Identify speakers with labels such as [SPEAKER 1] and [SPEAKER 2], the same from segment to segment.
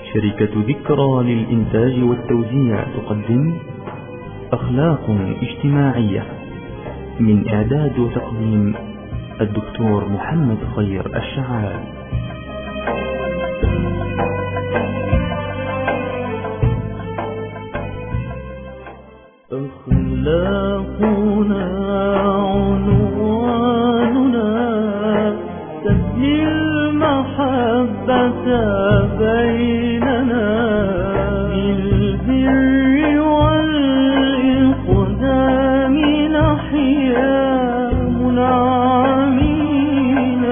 [SPEAKER 1] شركة ذكرى للإنتاج والتوزيع تقدم أخلاق اجتماعية، من إعداد وتقديم الدكتور محمد خير الشعال.
[SPEAKER 2] أخلاقنا عنواننا تبني المحبة بيننا، بالبر والإقدام نحيا منعمين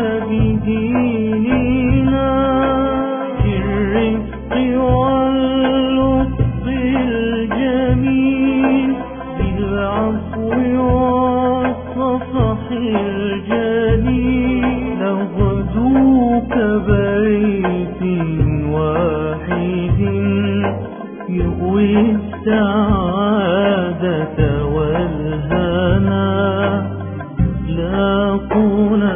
[SPEAKER 2] بديننا، بالرفق واللطف الجميل، بالعفو والصفح الجليل، نغدو كبيت واحد يؤوي السعادة والهنا. أخلاقنا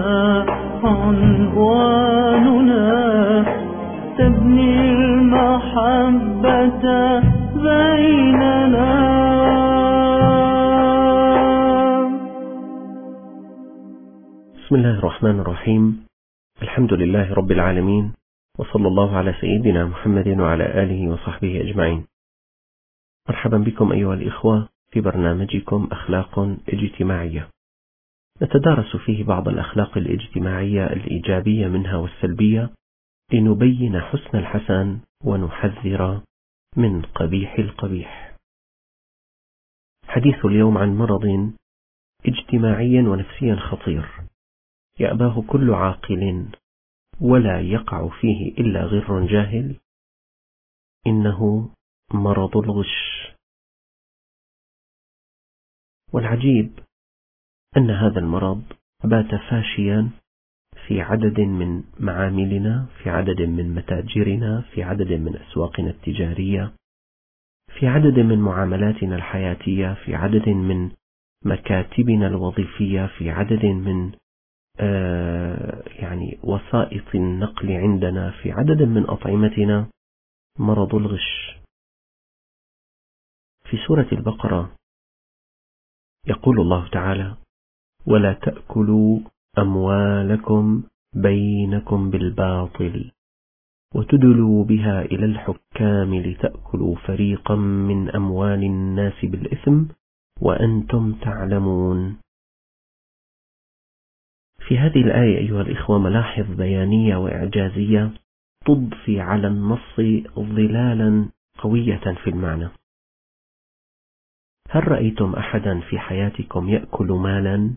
[SPEAKER 2] عنواننا تبني المحبة بيننا.
[SPEAKER 3] بسم الله الرحمن الرحيم. الحمد لله رب العالمين، وصلى الله على سيدنا محمد وعلى آله وصحبه أجمعين. مرحبا بكم أيها الإخوة في برنامجكم أخلاق اجتماعية، نتدارس فيه بعض الأخلاق الاجتماعية الإيجابية منها والسلبية، لنبين حسن الحسن ونحذر من قبيح القبيح. حديث اليوم عن مرض اجتماعي ونفسي خطير يأباه كل عاقل ولا يقع فيه إلا غر جاهل، إنه مرض الغش. والعجيب أن هذا المرض بات فاشيا في عدد من معاملنا، في عدد من متاجرنا، في عدد من أسواقنا التجارية، في عدد من معاملاتنا الحياتية، في عدد من مكاتبنا الوظيفية، في عدد من وسائط النقل عندنا، في عدد من أطعمتنا. مرض الغش. في سورة البقرة يقول الله تعالى: ولا تأكلوا أموالكم بينكم بالباطل وتدلوا بها إلى الحكام لتأكلوا فريقا من أموال الناس بالإثم وأنتم تعلمون. في هذه الآية أيها الإخوة ملاحظ بيانية وإعجازية تضفي على النص ظلالا قوية في المعنى. هل رأيتم أحدا في حياتكم يأكل مالا؟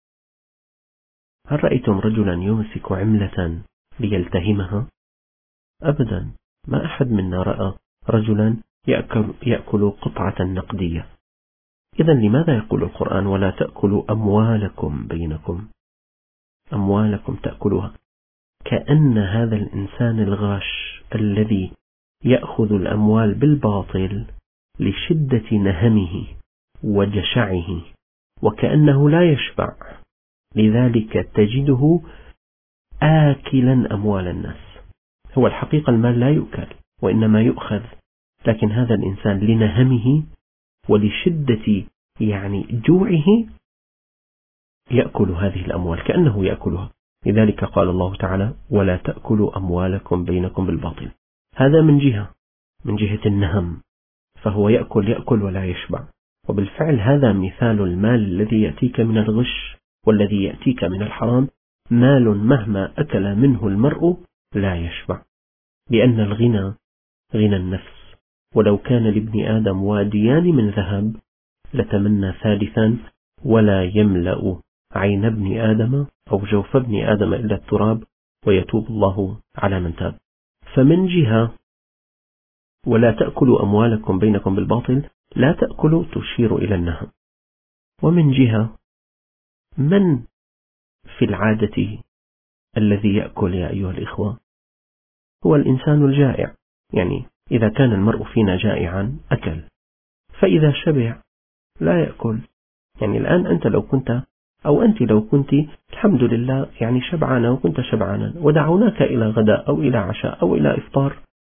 [SPEAKER 3] هل رأيتم رجلا يمسك عملة ليلتهمها؟ أبدا، ما أحد منا رأى رجلا يأكل قطعة نقدية. إذن لماذا يقول القرآن ولا تأكلوا أموالكم بينكم؟ أموالكم تأكلها، كأن هذا الإنسان الغاش الذي يأخذ الأموال بالباطل لشدة نهمه وجشعه وكأنه لا يشبع، لذلك تجده آكلا أموال الناس. هو الحقيقة المال لا يؤكل وإنما يؤخذ، لكن هذا الإنسان لنهمه ولشدة جوعه يأكل هذه الأموال كأنه يأكلها. لذلك قال الله تعالى: ولا تأكلوا أموالكم بينكم بالباطل. هذا من جهة النهم، فهو يأكل ولا يشبع. وبالفعل هذا مثال المال الذي يأتيك من الغش والذي يأتيك من الحرام، مال مهما أكل منه المرء لا يشبع، لأن الغنى غنى النفس. ولو كان لابن آدم واديان من ذهب لتمنى ثالثا، ولا يملأ عين ابن آدم أو جوف ابن آدم إلا التراب، ويتوب الله على من تاب. فمن جهة ولا تأكلوا أموالكم بينكم بالباطل، لا تأكلوا تشير إلى النهم. ومن جهة من في العادة الذي يأكل يا أيها الإخوة؟ هو الإنسان الجائع. إذا كان المرء فينا جائعا أكل، فإذا شبع لا يأكل. الآن أنت لو كنت أو أنت لو كنت الحمد لله شبعانا وكنت شبعانا ودعوناك إلى غداء أو إلى عشاء أو إلى إفطار،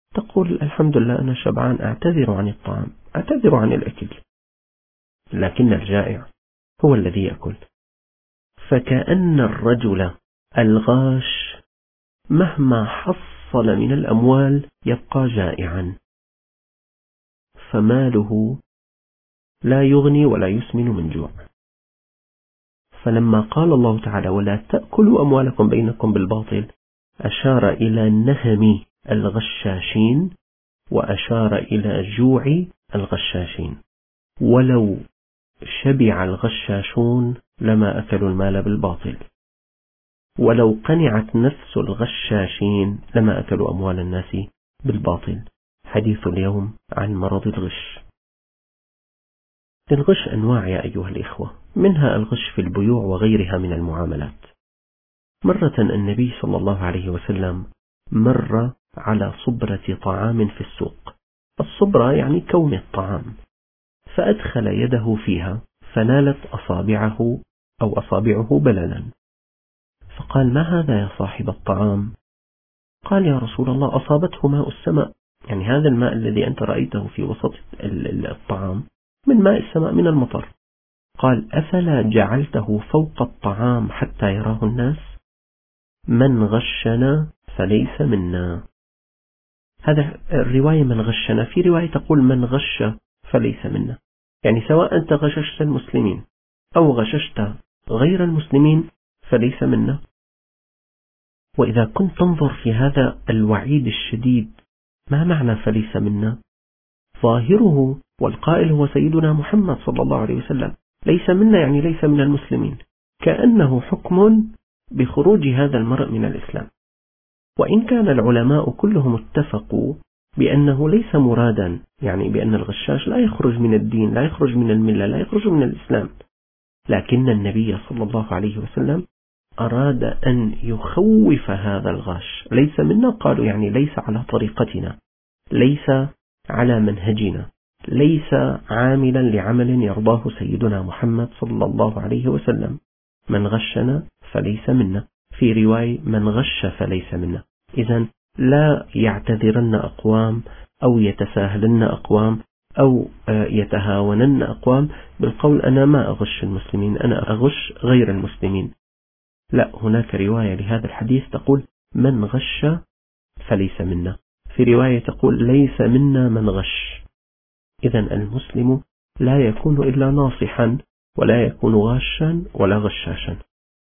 [SPEAKER 3] تقول الحمد لله أنا شبعان، أعتذر عن الطعام، أعتذر عن الأكل، لكن الجائع هو الذي يأكل. فكأن الرجل الغاش مهما حصل من الأموال يبقى جائعا، فماله لا يغني ولا يسمن من جوع. فلما قال الله تعالى ولا تأكلوا أموالكم بينكم بالباطل، أشار إلى نهم الغشاشين وأشار إلى جوع الغشاشين. ولو شبع الغشاشون لما أكلوا المال بالباطل، ولو قنعت نفس الغشاشين لما أكلوا أموال الناس بالباطل. حديث اليوم عن مرض الغش. للغش أنواع يا أيها الإخوة، منها الغش في البيوع وغيرها من المعاملات. مرة النبي صلى الله عليه وسلم مر على صبرة طعام في السوق. الصبرة يعني كوم الطعام، فأدخل يده فيها فنالت أصابعه بللا، فقال ما هذا يا صاحب الطعام؟ قال يا رسول الله أصابته ماء السماء، يعني هذا الماء الذي أنت رأيته في وسط الطعام من ماء السماء من المطر. قال أفلا جعلته فوق الطعام حتى يراه الناس؟ من غشنا فليس منا. هذا الرواية من غشنا، في رواية تقول من غش فليس منا، يعني سواء أنت غششت المسلمين أو غششت غير المسلمين فليس منا. وإذا كنت تنظر في هذا الوعيد الشديد، ما معنى فليس منا؟ ظاهره والقائل هو سيدنا محمد صلى الله عليه وسلم، ليس منا يعني ليس من المسلمين، كأنه حكم بخروج هذا المرء من الإسلام. وإن كان العلماء كلهم اتفقوا بأنه ليس مرادا، يعني بأن الغشاش لا يخرج من الدين، لا يخرج من الملة، لا يخرج من الإسلام، لكن النبي صلى الله عليه وسلم أراد أن يخوف هذا الغاش. ليس منا قالوا يعني ليس على طريقتنا، ليس على منهجنا، ليس عاملا لعمل يرضاه سيدنا محمد صلى الله عليه وسلم. من غشنا فليس منا، في رواية من غش فليس منا. إذن لا يعتذرن أقوام أو يتساهلن أقوام أو يتهاونن أقوام بالقول أنا ما أغش المسلمين، أنا أغش غير المسلمين. لا، هناك رواية لهذا الحديث تقول من غش فليس منا، في رواية تقول ليس منا من غش. إذن المسلم لا يكون إلا ناصحا، ولا يكون غاشا ولا غشاشا.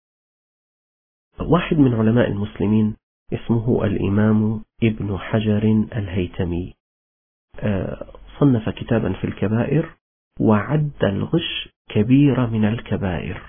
[SPEAKER 3] واحد من علماء المسلمين اسمه الإمام ابن حجر الهيتمي، صنف كتابا في الكبائر وعد الغش كبيرة من الكبائر،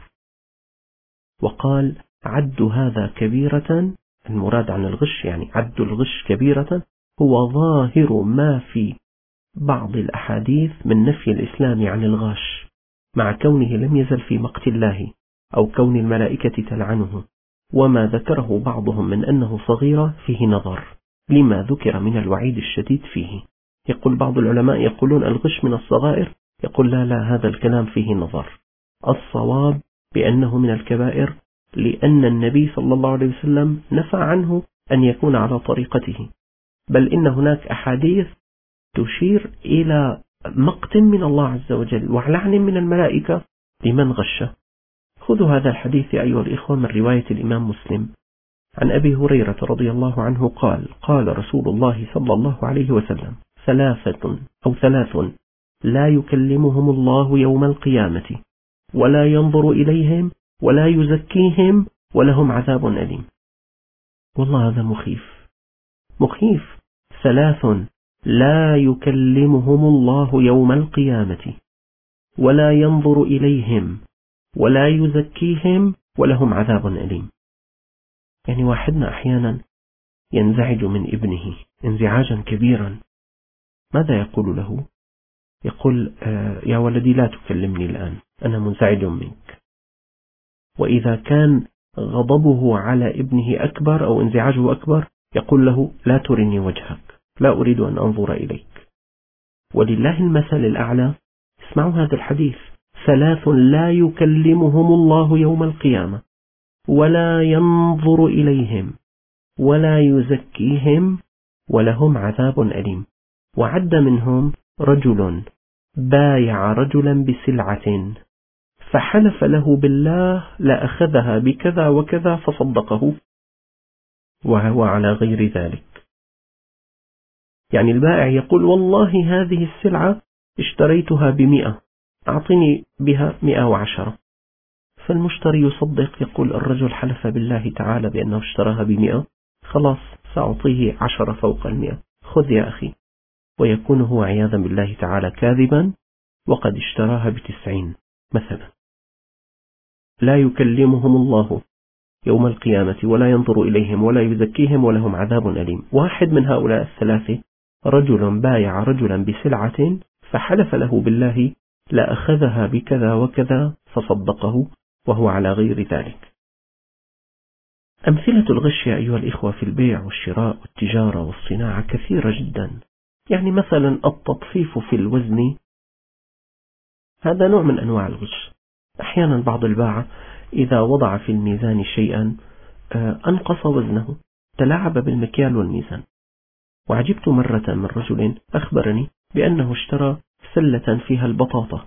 [SPEAKER 3] وقال عد هذا كبيرة، المراد عن الغش يعني عد الغش كبيرة هو ظاهر ما في بعض الأحاديث من نفي الإسلام عن الغاش، مع كونه لم يزل في مقت الله أو كون الملائكة تلعنه. وما ذكره بعضهم من أنه صغيرة فيه نظر لما ذكر من الوعيد الشديد فيه. يقول بعض العلماء يقولون الغش من الصغائر، يقول لا هذا الكلام فيه نظر. الصواب بأنه من الكبائر، لأن النبي صلى الله عليه وسلم نفى عنه أن يكون على طريقته، بل إن هناك أحاديث تشير إلى مقت من الله عز وجل ولعن من الملائكة لمن غش. خذوا هذا الحديث يا أيها الإخوة من رواية الإمام مسلم عن أبي هريرة رضي الله عنه قال قال رسول الله صلى الله عليه وسلم ثلاث لا يكلمهم الله يوم القيامة ولا ينظر إليهم ولا يزكيهم ولهم عذاب أليم. والله هذا مخيف. 3 لا يكلمهم الله يوم القيامة ولا ينظر إليهم ولا يزكيهم ولهم عذاب أليم. يعني واحدنا أحيانا ينزعج من ابنه انزعاجا كبيرا، ماذا يقول له؟ يقول يا ولدي لا تكلمني الآن، أنا منزعج منك. وإذا كان غضبه على ابنه أكبر أو انزعاجه أكبر يقول له لا ترني وجهك، لا أريد أن أنظر إليك. ولله المثل الأعلى. اسمعوا هذا الحديث: 3 لا يكلمهم الله يوم القيامة ولا ينظر إليهم ولا يزكيهم ولهم عذاب أليم. وعد منهم رجل بايع رجلا بسلعة فحلف له بالله لأخذها بكذا وكذا فصدقه وهو على غير ذلك. يعني البائع يقول والله هذه السلعة اشتريتها ب100، أعطني بها 110. فالمشتري يصدق، يقول الرجل حلف بالله تعالى بأنه اشتراها ب100، خلاص سأعطيه 10 فوق 100، خذ يا أخي. ويكون هو عياذا بالله تعالى كاذبا وقد اشتراها ب90 مثلا. لا يكلمهم الله يوم القيامة ولا ينظر إليهم ولا يزكيهم ولهم عذاب أليم. واحد من هؤلاء الثلاثة رجل بايع رجلا بسلعة فحلف له بالله لأخذها بكذا وكذا فصدقه وهو على غير ذلك. أمثلة الغش يا أيها الإخوة في البيع والشراء والتجارة والصناعة كثيرة جدا. يعني مثلا التطفيف في الوزن، هذا نوع من أنواع الغش. أحيانا بعض الباعة إذا وضع في الميزان شيئا أنقص وزنه، تلاعب بالمكيال والميزان. وعجبت مرة من رجل أخبرني بأنه اشترى سلة فيها البطاطا،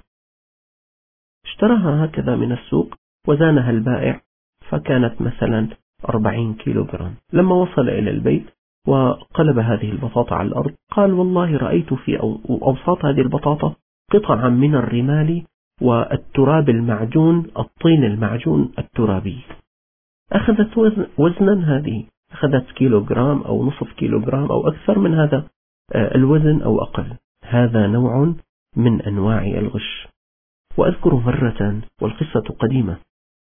[SPEAKER 3] اشتراها هكذا من السوق وزانها البائع فكانت مثلا 40 كيلوغرام. لما وصل إلى البيت وقلب هذه البطاطا على الأرض قال والله رأيت في أوساط هذه البطاطا قطعا من الرمال والتراب المعجون، الطين المعجون الترابي. أخذت وزنا، هذه أخذت كيلوغرام أو نصف كيلوغرام أو أكثر من هذا الوزن أو أقل. هذا نوع من أنواع الغش. وأذكر مرة والقصة قديمة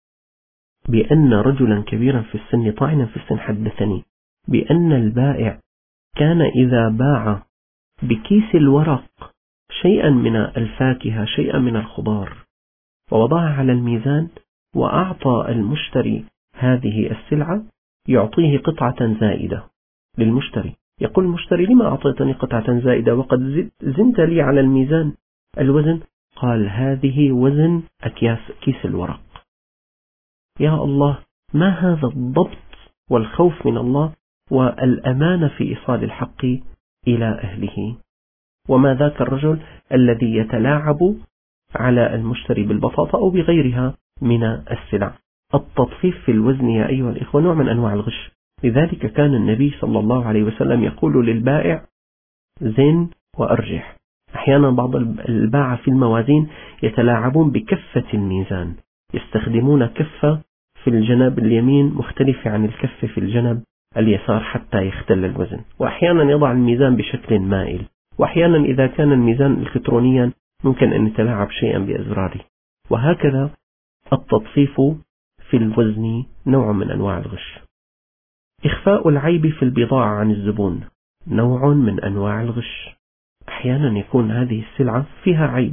[SPEAKER 3] بأن رجلا كبيرا في السن طاعنا في السن حدثني بأن البائع كان إذا باع بكيس الورق شيئا من الفاكهة شيئا من الخضار ووضعها على الميزان وأعطى المشتري هذه السلعة يعطيه قطعة زائدة للمشتري. يقول المشتري لما أعطيتني قطعة زائدة وقد زنت لي على الميزان الوزن؟ قال هذه وزن أكياس كيس الورق. يا الله، ما هذا الضبط والخوف من الله والأمانة في إيصال الحق إلى أهله. وما ذاك الرجل الذي يتلاعب على المشتري بالبطاطا أو بغيرها من السلع. التطفيف في الوزن يا أيها الإخوة نوع من أنواع الغش. لذلك كان النبي صلى الله عليه وسلم يقول للبائع زن وأرجح. أحيانا بعض الباعة في الموازين يتلاعبون بكفة الميزان، يستخدمون كفة في الجنب اليمين مختلفة عن الكفة في الجنب اليسار حتى يختل الوزن. وأحيانا يضع الميزان بشكل مائل، وأحيانا إذا كان الميزان إلكترونيا ممكن أن يتلاعب شيئا بأزراره. وهكذا التطفيف في الوزن نوع من أنواع الغش. إخفاء العيب في البضاعة عن الزبون نوع من أنواع الغش. أحيانا يكون هذه السلعة فيها عيب،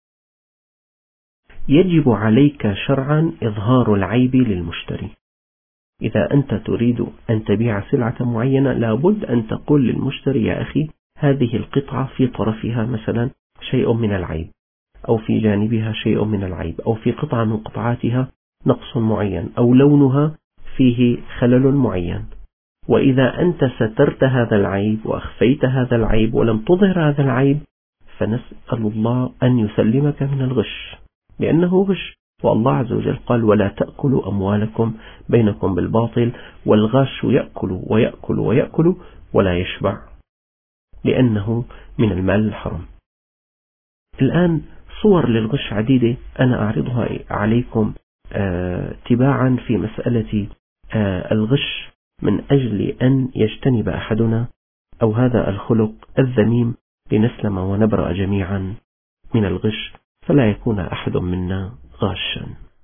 [SPEAKER 3] يجب عليك شرعا إظهار العيب للمشتري. إذا أنت تريد أن تبيع سلعة معينة لابد أن تقول للمشتري يا أخي هذه القطعة في طرفها مثلا شيء من العيب، أو في جانبها شيء من العيب، أو في قطعة من قطعاتها نقص معين، أو لونها فيه خلل معين. وإذا أنت سترت هذا العيب وأخفيت هذا العيب ولم تظهر هذا العيب فنسأل الله أن يسلمك من الغش، لأنه غش. والله عز وجل قال ولا تأكلوا أموالكم بينكم بالباطل والغاش يأكل ويأكل ويأكل ولا يشبع، لأنه من المال الحرام. الآن صور للغش عديدة أنا أعرضها عليكم تباعا في مسألة الغش من أجل أن يجتنب أحدنا أو هذا الخلق الذميم لنسلم ونبرأ جميعا من الغش فلا يكون أحد منا غاشا.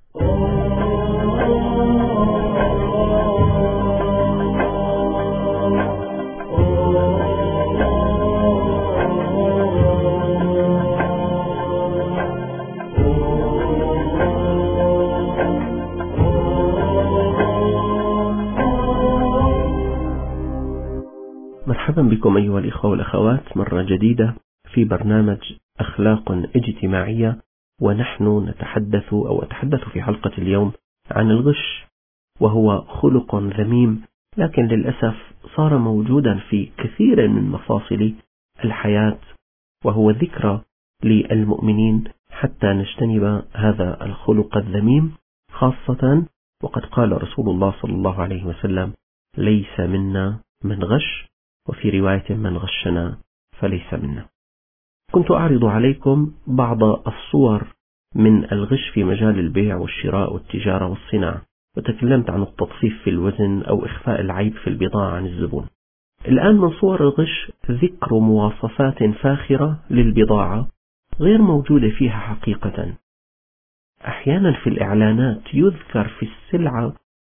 [SPEAKER 3] مرحبا بكم أيها الإخوة والأخوات مرة جديدة في برنامج أخلاق اجتماعية، ونحن أتحدث في حلقة اليوم عن الغش، وهو خلق ذميم لكن للأسف صار موجودا في كثير من مفاصل الحياة، وهو ذكرى للمؤمنين حتى نجتنب هذا الخلق الذميم، خاصة وقد قال رسول الله صلى الله عليه وسلم: ليس منا من غش، وفي رواية: من غشنا فليس منا. كنت أعرض عليكم بعض الصور من الغش في مجال البيع والشراء والتجارة والصناعة، وتكلمت عن التطفيف في الوزن أو إخفاء العيب في البضاعة عن الزبون. الآن من صور الغش ذكر مواصفات فاخرة للبضاعة غير موجودة فيها حقيقة. أحيانا في الإعلانات يذكر في السلعة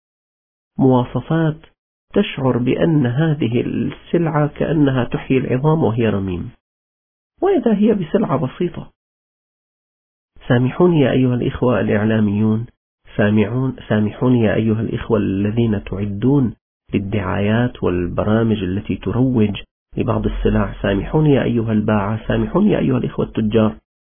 [SPEAKER 3] مواصفات تشعر بأن هذه السلعة كأنها تحيي العظام وهي رميم، وإذا هي بسلعة بسيطة. سامحوني يا أيها الإخوة الإعلاميون، سامحوني يا أيها الإخوة الذين تعدون للدعايات والبرامج التي تروج لبعض السلع، سامحوني يا أيها الباعة، سامحوني يا أيها الإخوة التجار.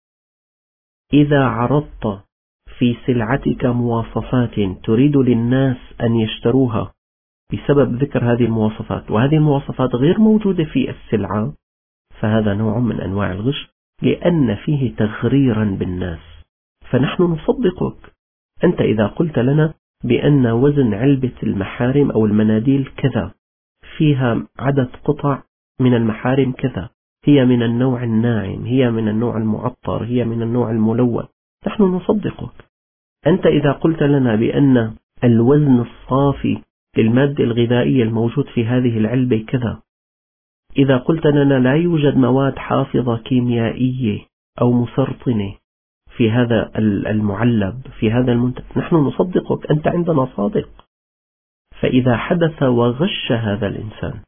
[SPEAKER 3] إذا عرضت في سلعتك مواصفات تريد للناس أن يشتروها بسبب ذكر هذه المواصفات، وهذه المواصفات غير موجودة في السلعة، فهذا نوع من أنواع الغش، لأن فيه تغريرا بالناس. فنحن نصدقك. أنت إذا قلت لنا بأن وزن علبة المحارم أو المناديل كذا، فيها عدد قطع من المحارم كذا، هي من النوع الناعم، هي من النوع المعطر، هي من النوع الملون، نحن نصدقك. أنت إذا قلت لنا بأن الوزن الصافي للمادة الغذائية الموجود في هذه العلبة كذا، إذا قلت لنا لا يوجد مواد حافظة كيميائية أو مسرطنة في هذا المعلب، في هذا المنتج، نحن نصدقك، أنت عندنا صادق. فإذا حدث وغش هذا الإنسان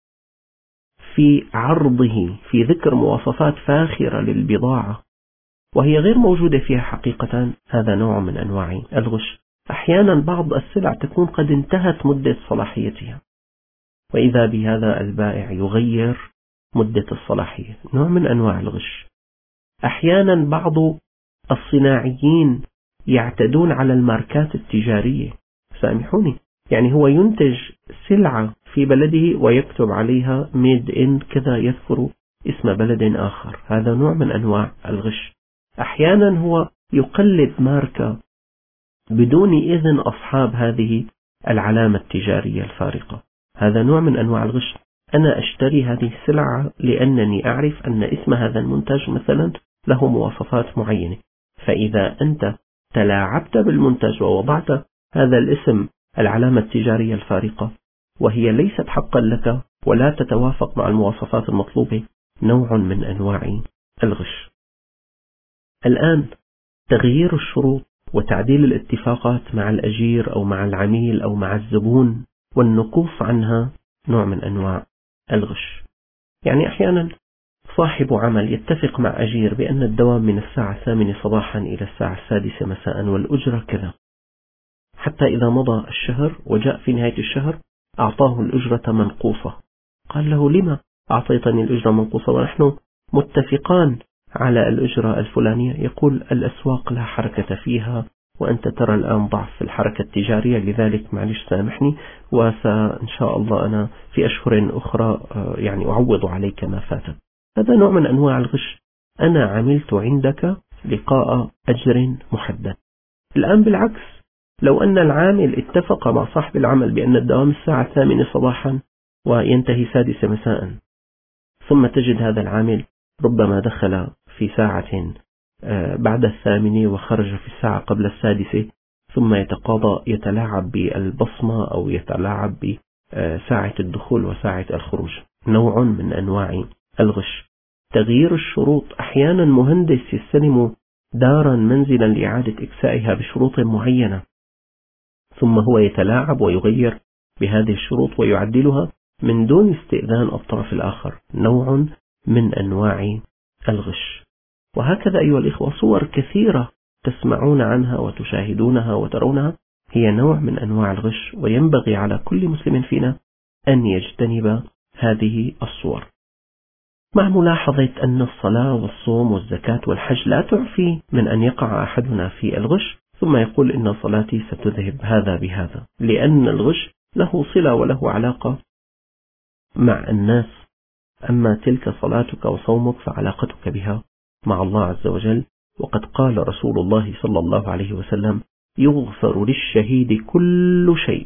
[SPEAKER 3] في عرضه، في ذكر مواصفات فاخرة للبضاعة وهي غير موجودة فيها حقيقة، هذا نوع من أنواع الغش. أحيانا بعض السلع تكون قد انتهت مدة صلاحيتها، وإذا بهذا البائع يغير مدة الصلاحية، نوع من أنواع الغش. أحيانا بعض الصناعيين يعتدون على الماركات التجارية، سامحوني، يعني هو ينتج سلعة في بلده ويكتب عليها ميد إن كذا، يذكر اسم بلد آخر، هذا نوع من أنواع الغش. أحيانا هو يقلد ماركة بدون إذن أصحاب هذه العلامة التجارية الفارقة، هذا نوع من أنواع الغش. أنا أشتري هذه السلعة لأنني أعرف أن اسم هذا المنتج مثلا له مواصفات معينة، فإذا أنت تلاعبت بالمنتج ووضعت هذا الاسم، العلامة التجارية الفارقة، وهي ليست حقا لك ولا تتوافق مع المواصفات المطلوبة، نوع من أنواع الغش. الآن تغيير الشروط وتعديل الاتفاقات مع الأجير أو مع العميل أو مع الزبون والنقوص عنها نوع من أنواع الغش. يعني أحيانا صاحب عمل يتفق مع أجير بأن الدوام من الساعة 8 صباحا إلى الساعة 6 مساء والأجرة كذا، حتى إذا مضى الشهر وجاء في نهاية الشهر أعطاه الأجرة منقوصة. قال له: لما أعطيتني الأجرة منقوصة ونحن متفقان على الأجرة الفلانية؟ يقول: الأسواق لا حركة فيها، وأنت ترى الآن ضعف في الحركة التجارية، لذلك معلش سامحني، وإن شاء الله أنا في أشهر أخرى يعني أعوض عليك ما فاتك. هذا نوع من أنواع الغش. أنا عملت عندك لقاء أجر محدد. الآن بالعكس، لو أن العامل اتفق مع صاحب العمل بأن الدوام الساعة 8 صباحا وينتهي 6 مساء، ثم تجد هذا العامل ربما دخل في ساعة بعد 8 وخرج في الساعة قبل 6، ثم يتلاعب بالبصمة أو يتلاعب بساعة الدخول وساعة الخروج، نوع من أنواع الغش. تغيير الشروط، أحيانا مهندس يستلم دارا منزلا لإعادة إكسائها بشروط معينة، ثم هو يتلاعب ويغير بهذه الشروط ويعدلها من دون استئذان الطرف الآخر، نوع من أنواع الغش. وهكذا أيها الإخوة صور كثيرة تسمعون عنها وتشاهدونها وترونها، هي نوع من أنواع الغش، وينبغي على كل مسلم فينا أن يجتنب هذه الصور، مع ملاحظة أن الصلاة والصوم والزكاة والحج لا تعفي من أن يقع أحدنا في الغش ثم يقول إن صلاتي ستذهب هذا بهذا، لأن الغش له صلة وله علاقة مع الناس، أما تلك صلاتك وصومك فعلاقتك بها مع الله عز وجل. وقد قال رسول الله صلى الله عليه وسلم: يغفر للشهيد كل شيء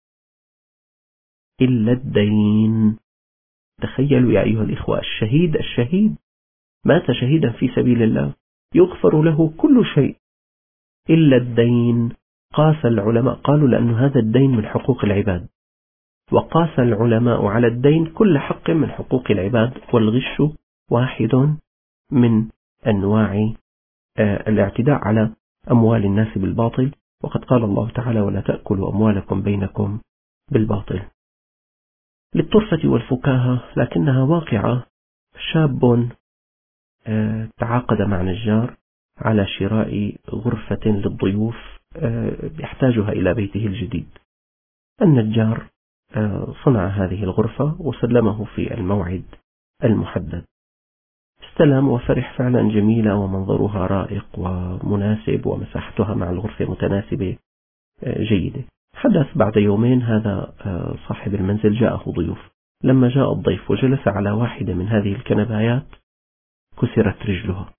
[SPEAKER 3] إلا الدين. تخيلوا يا أيها الإخوة، الشهيد مات شهيدا في سبيل الله، يغفر له كل شيء إلا الدين. قاس العلماء، قالوا لأن هذا الدين من حقوق العباد، وقاس العلماء على الدين كل حق من حقوق العباد، والغش واحد من أنواع الاعتداء على أموال الناس بالباطل. وقد قال الله تعالى: ولا تأكلوا أموالكم بينكم بالباطل. للطرفة والفكاهة، لكنها واقعة. شاب تعاقد مع نجار على شراء غرفة للضيوف يحتاجها إلى بيته الجديد. النجار صنع هذه الغرفة وسلمه في الموعد المحدد. استلم وفرح، فعلا جميلة ومنظرها رائق ومناسب ومساحتها مع الغرفة متناسبة جيدة. حدث بعد يومين هذا صاحب المنزل جاءه ضيوف. لما جاء الضيف وجلس على واحدة من هذه الكنبايات كسرت رجلها.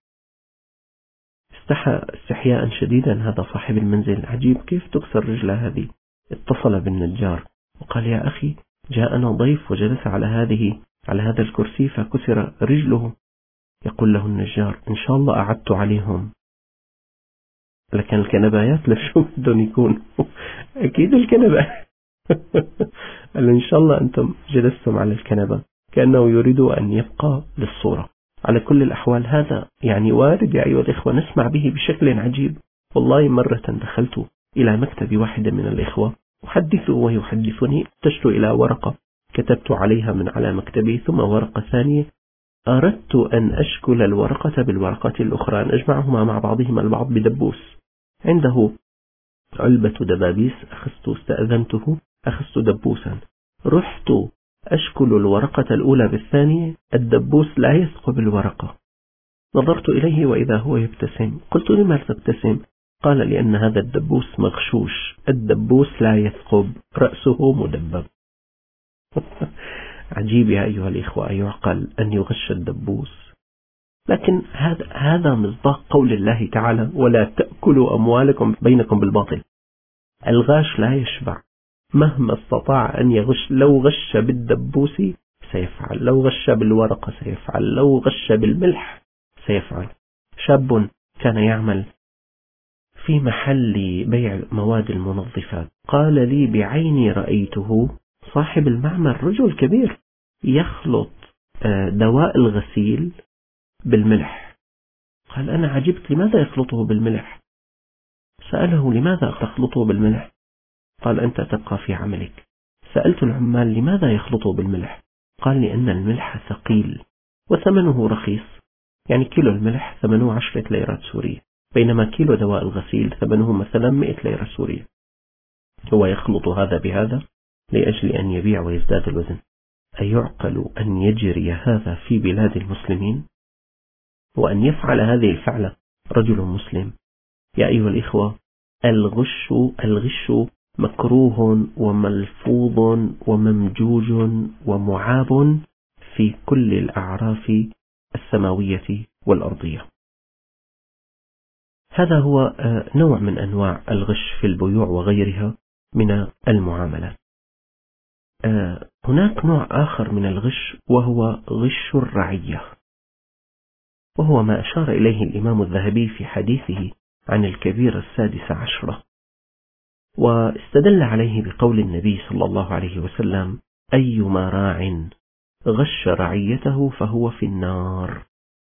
[SPEAKER 3] استحى استحياء شديدا هذا صاحب المنزل، عجيب كيف تكسر رجلها هذه. اتصل بالنجار وقال: يا أخي، جاءنا ضيف وجلس على هذا الكرسي فكسر رجله. يقول له النجار: إن شاء الله أعدت عليهم. لكن الكنبايات لشو بدهم يكونوا؟ أكيد الكنبة. قال: إن شاء الله أنتم جلستم على الكنبة، كأنه يريد أن يبقى للصورة. على كل الأحوال هذا يعني وارد يا أيها الإخوة، نسمع به بشكل عجيب. والله مرة دخلت إلى مكتب واحد من الإخوة أحدثه ويحدثني، احتجت إلى ورقة كتبت عليها من على مكتبي، ثم ورقة ثانية أردت أن أشكل الورقة بالورقة الأخرى، أن أجمعهما مع بعضهما البعض بدبوس. عنده علبة دبابيس، استأذنته، أخذت دبوسا، رحت أشكل الورقة الأولى بالثانية، الدبوس لا يثقب الورقة. نظرت إليه وإذا هو يبتسم. قلت: لماذا تبتسم؟ قال: لأن هذا الدبوس مغشوش، الدبوس لا يثقب، رأسه مدبب. عجيب يا أيها الإخوة، يعقل أن يغش الدبوس؟ لكن هذا مصداق قول الله تعالى: ولا تأكلوا أموالكم بينكم بالباطل. الغاش لا يشبع مهما استطاع أن يغش. لو غش بالدبوس سيفعل، لو غش بالورقة سيفعل، لو غش بالملح سيفعل. شاب كان يعمل في محل بيع مواد المنظفات، قال لي بعيني رأيته صاحب المعمل رجل كبير يخلط دواء الغسيل بالملح. قال: أنا عجبت، لماذا يخلطه بالملح؟ سأله: لماذا تخلطه بالملح؟ قال: أنت تبقى في عملك. سألت العمال: لماذا يخلطه بالملح؟ قال: لأن الملح ثقيل وثمنه رخيص، يعني كيلو الملح ثمنه 10 ليرات سورية، بينما كيلو دواء الغسيل ثمنه مثلا 100 ليرة سورية. هو يخلط هذا بهذا لأجل أن يبيع ويزداد الوزن. أيعقل أن يجري هذا في بلاد المسلمين وأن يفعل هذه الفعلة رجل مسلم؟ يا أيها الإخوة، الغش مكروه وملفوظ وممجوج ومعاب في كل الأعراف السماوية والأرضية. هذا هو نوع من أنواع الغش في البيوع وغيرها من المعاملات. هناك نوع آخر من الغش وهو غش الرعية، وهو ما أشار إليه الإمام الذهبي في حديثه عن الكبير 16، واستدل عليه بقول النبي صلى الله عليه وسلم: أيما راع غش رعيته فهو في النار.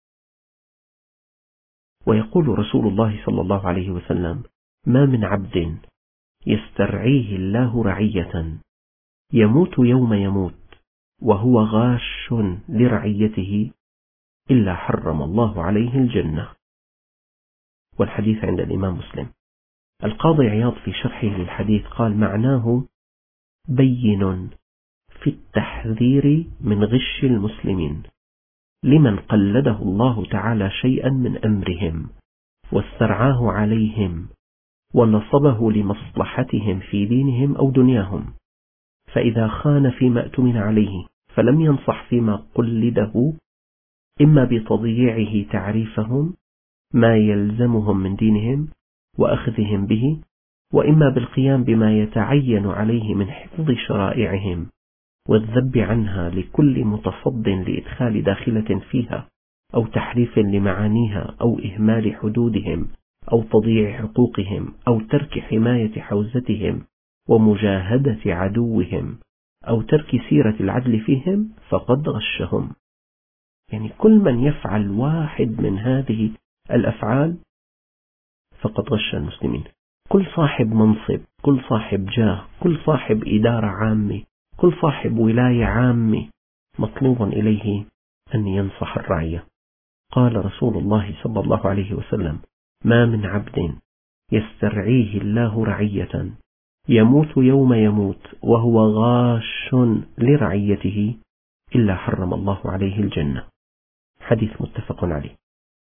[SPEAKER 3] ويقول رسول الله صلى الله عليه وسلم: ما من عبد يسترعيه الله رعية يموت يوم يموت وهو غاش لرعيته إلا حرم الله عليه الجنة. والحديث عند الإمام مسلم. القاضي عياض في شرحه للحديث قال: معناه بين في التحذير من غش المسلمين لمن قلده الله تعالى شيئا من أمرهم واسترعاه عليهم ونصبه لمصلحتهم في دينهم أو دنياهم، فإذا خان فيما اؤتمن عليه فلم ينصح فيما قلده، إما بتضييعه تعريفهم ما يلزمهم من دينهم وأخذهم به، وإما بالقيام بما يتعين عليه من حفظ شرائعهم والذب عنها لكل متصد لإدخال داخلة فيها أو تحريف لمعانيها أو إهمال حدودهم أو تضييع حقوقهم أو ترك حماية حوزتهم ومجاهدة عدوهم أو ترك سيرة العدل فيهم فقد غشهم. يعني كل من يفعل واحد من هذه الأفعال فقد غش المسلمين. كل صاحب منصب، كل صاحب جاه، كل صاحب إدارة عامة، كل صاحب ولاية عامة مطلوب إليه أن ينصح الرعية. قال رسول الله صلى الله عليه وسلم: ما من عبد يسترعيه الله رعية يموت يوم يموت وهو غاش لرعيته إلا حرم الله عليه الجنة. حديث متفق عليه.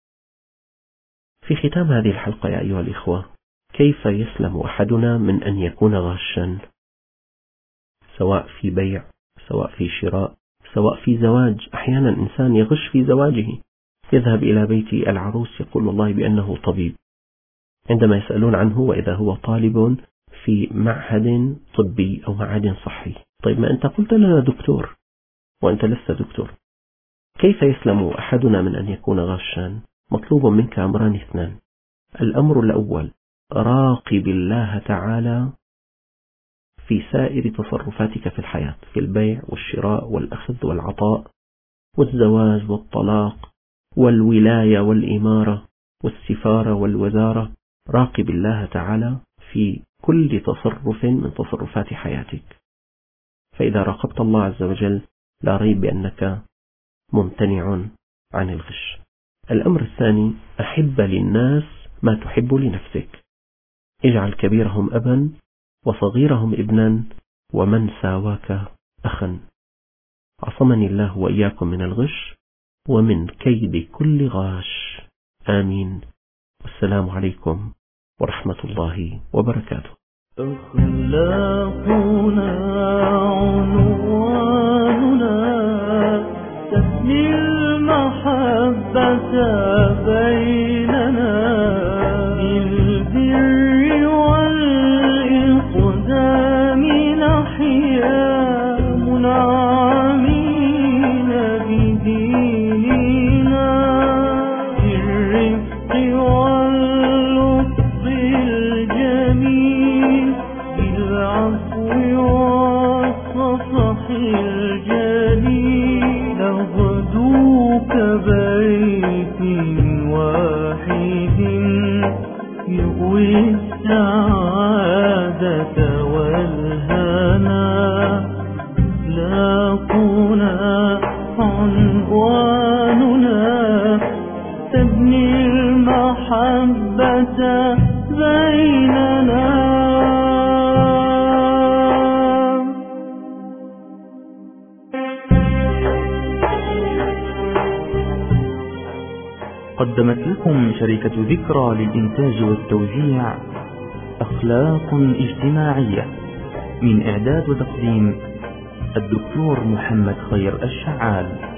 [SPEAKER 3] في ختام هذه الحلقة يا أيها الإخوة، كيف يسلم أحدنا من أن يكون غاشا، سواء في بيع، سواء في شراء، سواء في زواج؟ أحيانا إنسان يغش في زواجه، يذهب إلى بيت العروس يقول والله بأنه طبيب، عندما يسألون عنه وإذا هو طالب في معهد طبي أو معهد صحي. طيب ما أنت قلت لنا دكتور وأنت لست دكتور. كيف يسلم أحدنا من أن يكون غاشا؟ مطلوب منك أمران اثنان. الأمر الأول: راقب الله تعالى في سائر تصرفاتك في الحياة، في البيع والشراء والأخذ والعطاء والزواج والطلاق والولاية والإمارة والسفارة والوزارة. راقب الله تعالى في كل تصرف من تصرفات حياتك، فإذا راقبت الله عز وجل لا ريب بأنك ممتنع عن الغش. الأمر الثاني: أحب للناس ما تحب لنفسك. اجعل كبيرهم أبا وصغيرهم ابنا ومن ساواك أخا. عصمني الله وإياكم من الغش ومن كيد كل غاش. آمين. والسلام عليكم ورحمة الله وبركاته.
[SPEAKER 2] أخلاقنا عنواننا تبني المحبة بيننا، بالبر والإقدام نحيا منعمين بديننا، بالرفق واللطف الجميل، بالعفو والصفح الجليل، نغدو كبيت واحد يغوي السعادة والهنا. أخلاقنا عنواننا تبني المحبة بيننا.
[SPEAKER 1] قدمت لكم شركة ذكرى للإنتاج والتوزيع أخلاق اجتماعية، من إعداد وتقديم الدكتور محمد خير الشعال.